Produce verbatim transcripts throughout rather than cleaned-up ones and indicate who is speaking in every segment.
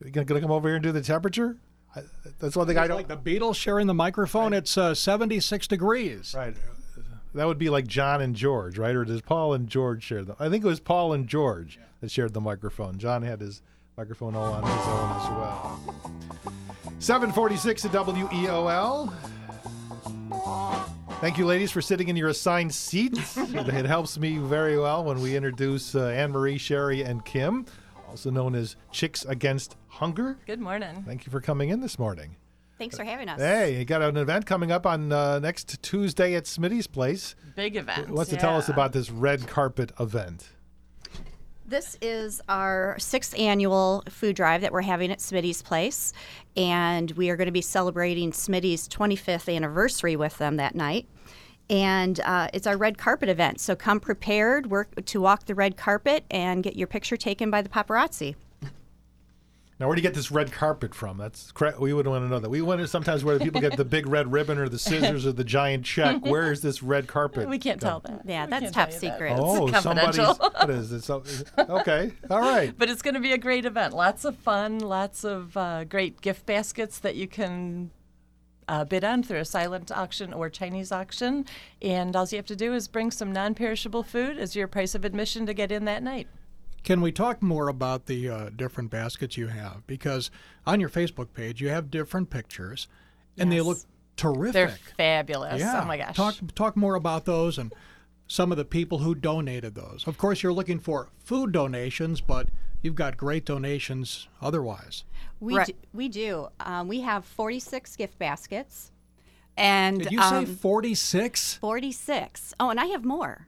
Speaker 1: You going to come over here and do the temperature? I, that's one thing I don't...
Speaker 2: Like the Beatles sharing the microphone, right. It's uh, seventy-six degrees.
Speaker 1: Right. That would be like John and George, right? Or does Paul and George share them? I think it was Paul and George yeah. that shared the microphone. John had his microphone all on his own as well. seven forty-six at W E O L. Thank you, ladies, for sitting in your assigned seats. It helps me very well when we introduce uh, Anne-Marie, Sherry, and Kim, also known as Chicks Against Hunger.
Speaker 3: Good morning.
Speaker 1: Thank you for coming in this morning.
Speaker 4: Thanks for having us.
Speaker 1: Hey, you got an event coming up on uh, next Tuesday at Smitty's place.
Speaker 3: Big event.
Speaker 1: What's
Speaker 3: yeah.
Speaker 1: to tell us about this red carpet event?
Speaker 4: This is our sixth annual food drive that we're having at Smitty's place, and we are going to be celebrating Smitty's twenty-fifth anniversary with them that night. And uh, it's our red carpet event, so come prepared work to walk the red carpet and get your picture taken by the paparazzi.
Speaker 1: Now, where do you get this red carpet from? That's cra- we would want to know that. We wonder sometimes where people get the big red ribbon or the scissors or the giant check. Where is this red carpet?
Speaker 3: We can't
Speaker 1: come?
Speaker 3: tell that.
Speaker 4: Yeah,
Speaker 3: we
Speaker 4: that's top secret.
Speaker 3: That.
Speaker 1: Oh,
Speaker 3: it's
Speaker 1: somebody's.
Speaker 3: confidential.
Speaker 1: What is it? So, okay, all right.
Speaker 3: But it's going to be a great event. Lots of fun. Lots of uh, great gift baskets that you can uh, bid on through a silent auction or Chinese auction. And all you have to do is bring some non-perishable food as your price of admission to get in that night.
Speaker 2: Can we talk more about the uh, different baskets you have? Because on your Facebook page, you have different pictures, and
Speaker 3: Yes.
Speaker 2: they look terrific.
Speaker 3: They're fabulous.
Speaker 2: Yeah.
Speaker 3: Oh, my gosh.
Speaker 2: Talk, talk more about those and some of the people who donated those. Of course, you're looking for food donations, but you've got great donations otherwise.
Speaker 4: We
Speaker 5: Right.
Speaker 4: do, we do. Um, we have forty-six gift baskets.
Speaker 5: And
Speaker 2: Did you say
Speaker 5: um,
Speaker 2: forty-six?
Speaker 4: forty-six. Oh, and I have more.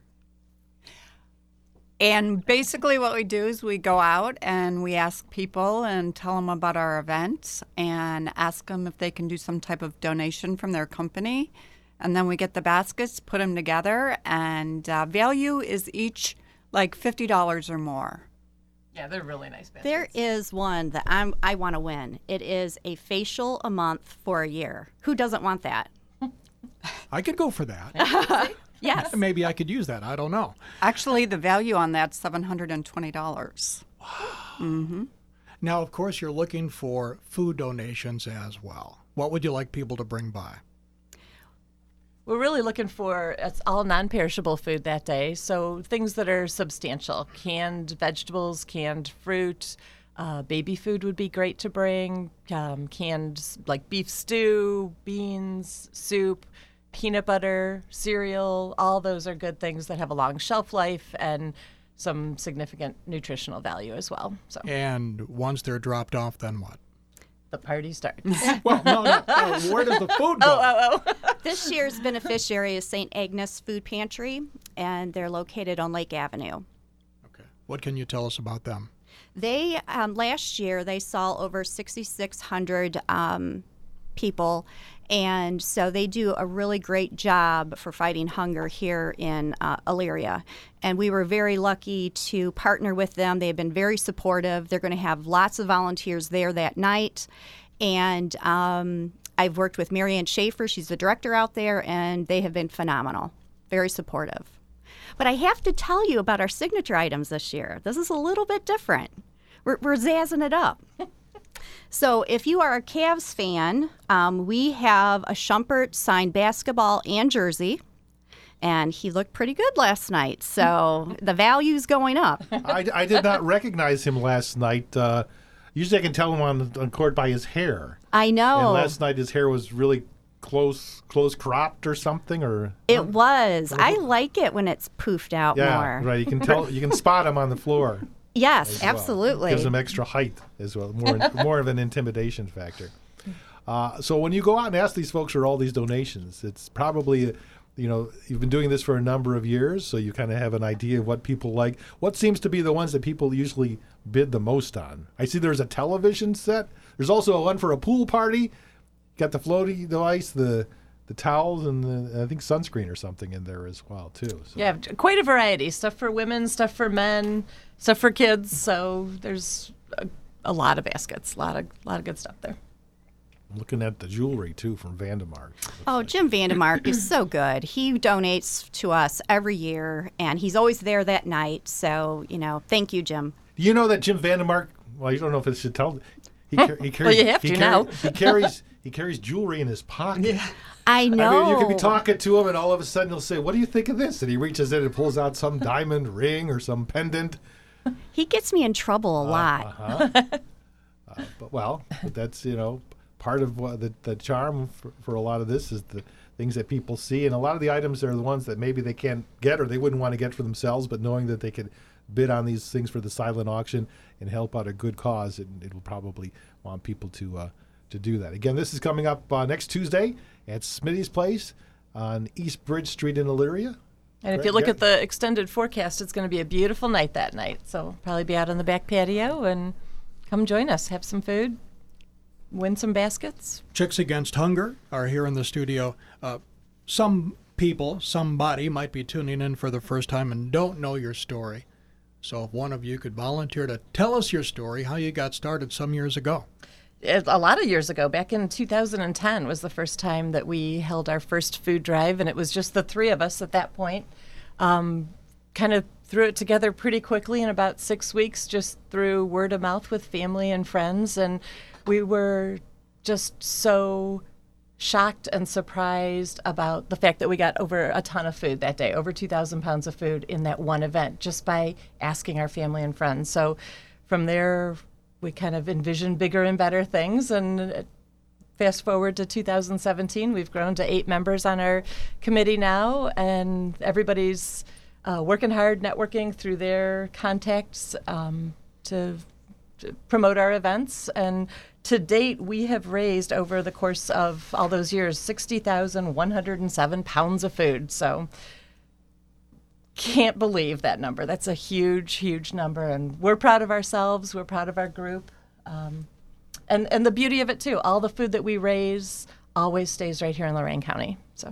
Speaker 5: and basically what we do is we go out and we ask people and tell them about our event and ask them if they can do some type of donation from their company. And then we get the baskets, put them together, and uh, value is each like fifty dollars or more.
Speaker 3: Yeah, they're really nice baskets.
Speaker 4: There is one that I'm, I want to win. It is a facial a month for a year. Who doesn't want that?
Speaker 2: I could go for that.
Speaker 4: Yes.
Speaker 2: Maybe I could use that. I don't know.
Speaker 5: Actually, the value on that's seven hundred twenty dollars. Mm-hmm.
Speaker 2: Now, of course, you're looking for food donations as well. What would you like people to bring by?
Speaker 3: We're really looking for, it's all non-perishable food that day, so things that are substantial. Canned vegetables, canned fruit, uh, baby food would be great to bring, um, canned like beef stew, beans, soup, peanut butter, cereal, all those are good things that have a long shelf life and some significant nutritional value as well. So
Speaker 2: And once they're dropped off, then what?
Speaker 3: the party starts.
Speaker 2: Well, no, no. no. Where does the food go?
Speaker 3: oh, oh.
Speaker 4: This year's beneficiary is Saint Agnes Food Pantry, and they're located on Lake Avenue.
Speaker 2: Okay. What can you tell us about them?
Speaker 4: They, um, last year, they saw over sixty-six hundred um, people, and so they do a really great job for fighting hunger here in uh, Elyria. And we were very lucky to partner with them. They've been very supportive. They're going to have lots of volunteers there that night. And um, I've worked with Marianne Schaefer. She's the director out there, and they have been phenomenal, very supportive. But I have to tell you about our signature items this year. This is a little bit different. We're, we're zazzing it up. So if you are a Cavs fan, um, we have a Schumpert signed basketball and jersey, and he looked pretty good last night. So the value's going up.
Speaker 1: I, I did not recognize him last night. Uh, usually I can tell him on, on court by his hair.
Speaker 4: I know.
Speaker 1: And last night his hair was really close close cropped or something, or
Speaker 4: It was. I like it when it's poofed out
Speaker 1: yeah,
Speaker 4: more.
Speaker 1: right. You can tell. You can spot him on the floor.
Speaker 4: Yes,
Speaker 1: as well.
Speaker 4: absolutely.
Speaker 1: Gives him extra height as well. More more of an intimidation factor. Uh, so when you go out and ask these folks for all these donations, it's probably, you know, you've been doing this for a number of years, so you kind of have an idea of what people like. What seems to be the ones that people usually bid the most on? I see there's a television set. There's also one for a pool party. Got the floaty device, the the towels, and the, I think sunscreen or something in there as well too. So.
Speaker 3: Yeah, quite a variety. Stuff for women, stuff for men, stuff for kids. So there's a, a lot of baskets, a lot of lot of good stuff there.
Speaker 1: I'm looking at the jewelry too from Vandemark.
Speaker 4: Oh, Jim Vandemark is so good. He donates to us every year, and he's always there that night. So, you know, thank you, Jim.
Speaker 1: Do you know that Jim Vandemark? Well, you don't know if it should tell. He He, car- he carries,
Speaker 3: you have
Speaker 1: he
Speaker 3: to
Speaker 1: carry-
Speaker 3: now.
Speaker 1: he carries he carries jewelry in his pocket.
Speaker 4: I know.
Speaker 1: I mean, you could be talking to him, and all of a sudden he'll say, "What do you think of this?" And he reaches in and pulls out some diamond ring or some pendant.
Speaker 4: He gets me in trouble a lot.
Speaker 1: Uh-huh. uh, but well, but that's you know part of what the, the charm for, for a lot of this is the things that people see, and a lot of the items are the ones that maybe they can't get or they wouldn't want to get for themselves, but knowing that they could bid on these things for the silent auction and help out a good cause, it, it will probably want people to uh, to do that. Again, this is coming up uh, next Tuesday at Smitty's Place on East Bridge Street in Elyria.
Speaker 3: And if
Speaker 1: Right,
Speaker 3: you look
Speaker 1: yeah.
Speaker 3: at the extended forecast, it's going to be a beautiful night that night. So probably be out on the back patio and come join us, have some food, win some baskets.
Speaker 2: Chicks Against Hunger are here in the studio. Uh, some people, somebody might be tuning in for the first time and don't know your story. So if one of you could volunteer to tell us your story, how you got started some years ago.
Speaker 3: It- A lot of years ago, back in two thousand ten, was the first time that we held our first food drive, and it was just the three of us at that point. Um, kind of threw it together pretty quickly in about six weeks, just through word of mouth with family and friends, and we were just so shocked and surprised about the fact that we got over a ton of food that day, over two thousand pounds of food in that one event, just by asking our family and friends. So from there, we kind of envisioned bigger and better things. And uh, fast forward to two thousand seventeen, we've grown to eight members on our committee now, and everybody's uh, working hard, networking through their contacts um, to, to promote our events. And to date, we have raised over the course of all those years sixty thousand one hundred seven pounds of food. So can't believe that number. That's a huge, huge number, and we're proud of ourselves. We're proud of our group, um, and and the beauty of it too. All the food that we raise always stays right here in Lorain County. So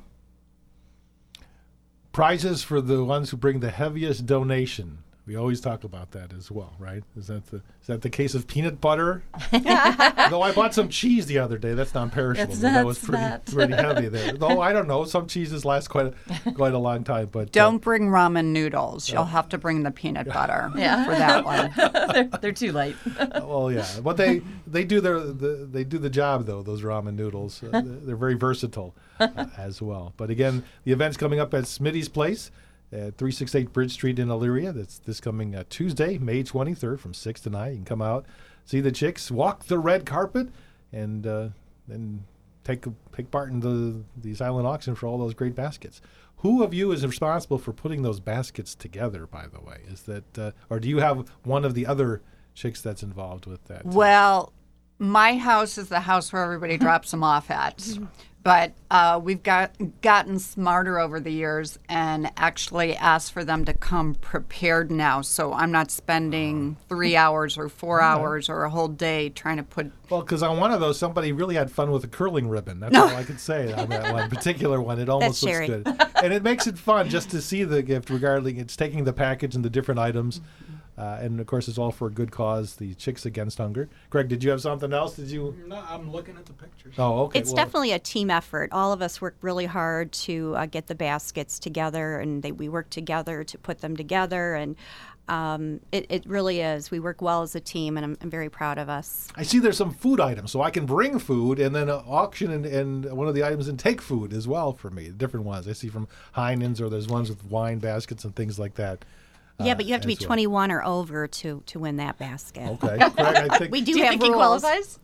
Speaker 1: Prizes for the ones who bring the heaviest donation. We always talk about that as well, right? Is that the is that the case of peanut butter? Though I bought some cheese the other day. That's non-perishable.
Speaker 3: That's-
Speaker 1: but that was
Speaker 3: that's
Speaker 1: pretty
Speaker 3: not.
Speaker 1: pretty heavy there. Though I don't know. Some cheeses last quite a, quite a long time. But uh,
Speaker 5: Don't bring ramen noodles. You'll have to bring the peanut butter
Speaker 3: Yeah.
Speaker 5: for that one.
Speaker 3: they're, they're too light.
Speaker 1: well, yeah. But they they do their the, they do the job though. Those ramen noodles. Uh, they're very versatile uh, as well. But again, the event's coming up at Smitty's Place at three sixty-eight Bridge Street in Elyria. That's this coming uh, Tuesday, May twenty-third from six to nine. You can come out, see the chicks, walk the red carpet, and uh, then take take part in the, the silent auction for all those great baskets. Who of you is responsible for putting those baskets together, by the way? Is that, uh, or do you have one of the other chicks that's involved with that?
Speaker 5: Well, my house is the house where everybody drops them off at. But uh, we've got gotten smarter over the years and actually asked for them to come prepared now. So I'm not spending three hours or four hours or a whole day trying to put.
Speaker 1: Well, because on one of those, somebody really had fun with a curling ribbon. That's all I could say on that one particular one. It almost
Speaker 4: That's
Speaker 1: looks
Speaker 4: Sherry.
Speaker 1: good. And it makes it fun just to see the gift, regarding it's taking the package and the different items. Uh, and, of course, it's all for a good cause, the Chicks Against Hunger. Greg, did you have something else? Did you?
Speaker 2: No, I'm looking at the pictures.
Speaker 1: Oh, okay.
Speaker 4: It's
Speaker 1: well,
Speaker 4: definitely a team effort. All of us work really hard to uh, get the baskets together, and they, we work together to put them together. And um, it, it really is. We work well as a team, and I'm, I'm very proud of us.
Speaker 1: I see there's some food items, so I can bring food and then uh, auction and, and one of the items and take food as well for me, different ones. I see from Heinen's, or there's ones with wine baskets and things like that.
Speaker 4: Yeah,
Speaker 1: uh,
Speaker 4: but you have to be
Speaker 1: as well.
Speaker 4: twenty-one or over to, to win that basket.
Speaker 1: Okay. Greg, I think
Speaker 4: We do,
Speaker 3: Do you
Speaker 4: have
Speaker 3: think he
Speaker 4: rules.
Speaker 3: qualifies?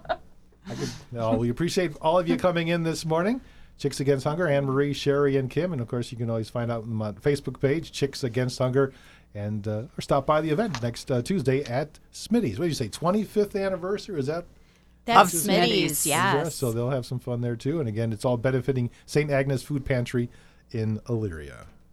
Speaker 1: I could, no, we appreciate all of you coming in this morning. Chicks Against Hunger, Anne Marie, Sherry, and Kim. And, of course, you can always find out on my Facebook page, Chicks Against Hunger, and uh, or stop by the event next uh, Tuesday at Smitty's. What did you say, twenty-fifth anniversary? Is that?
Speaker 4: That's
Speaker 5: Of
Speaker 4: Smitty's,
Speaker 5: Smitty's.
Speaker 4: yes.
Speaker 1: So they'll have some fun there, too. And, again, it's all benefiting Saint Agnes Food Pantry in Elyria.